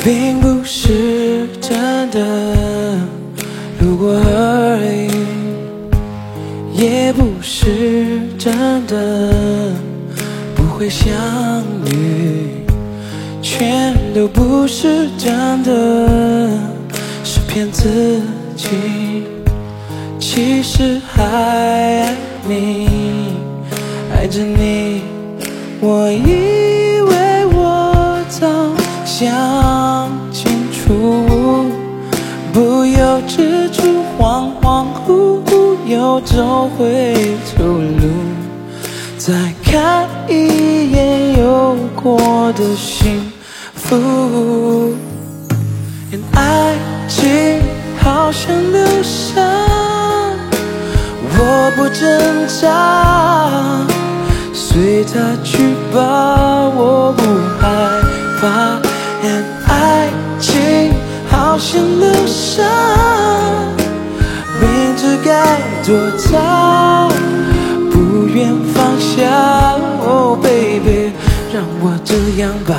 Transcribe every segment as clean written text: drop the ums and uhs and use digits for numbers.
并不是真的路过而已，也不是真的不会相遇，全都不是真的，是骗自己。其实还爱你，爱着你，我以为我早想清楚，不由自主恍恍惚惚又走回头路，再看一眼有过的幸福。爱情好像流沙，我不挣扎，随它去吧，我不害怕。爱情好像流沙，明知该躲藏，不愿放下。Oh baby， 让我这样吧。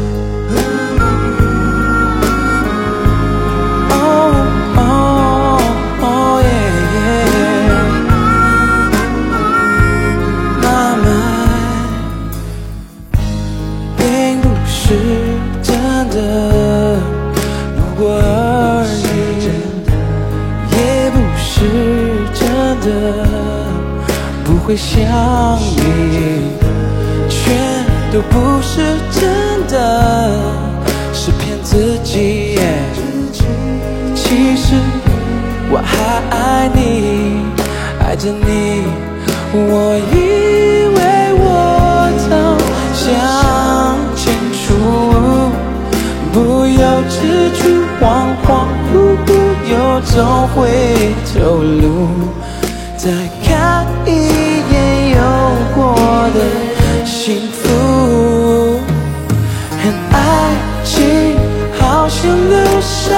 不会相遇，全都不是真的，是骗自己。其实我还爱你，爱着你，我以为我早想清楚，不由自主恍恍惚惚又走回头路，再看一眼有过的幸福。爱情好像流沙，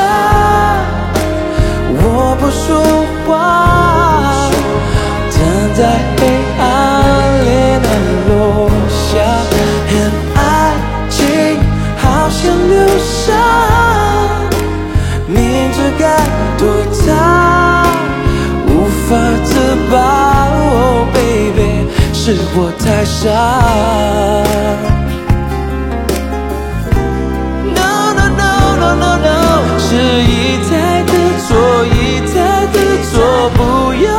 我不说话，等待黑暗烈焰落下。爱情好像流沙，明知该躲藏，无法自拔。Oh baby， 是我太傻。No no no no no no， 是一再的错，一再的错，不要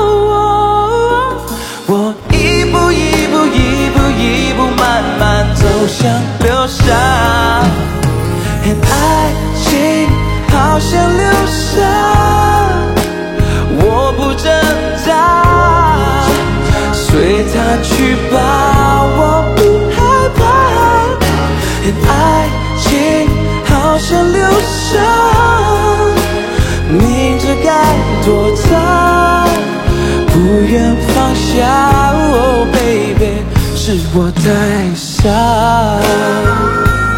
我一步一步一步一步慢慢走向流沙。爱情好像流沙，我不挣扎，随它去吧，我不害怕。爱情好像流沙，明知该躲藏，不愿放下。Oh baby， 是我太傻。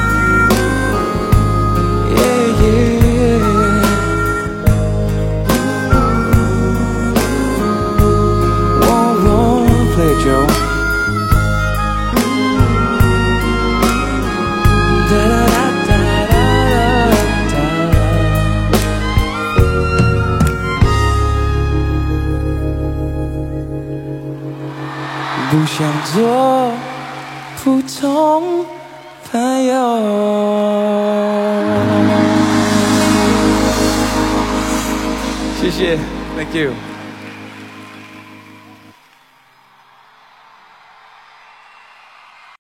不想做普通朋友。谢谢 ，Thank you。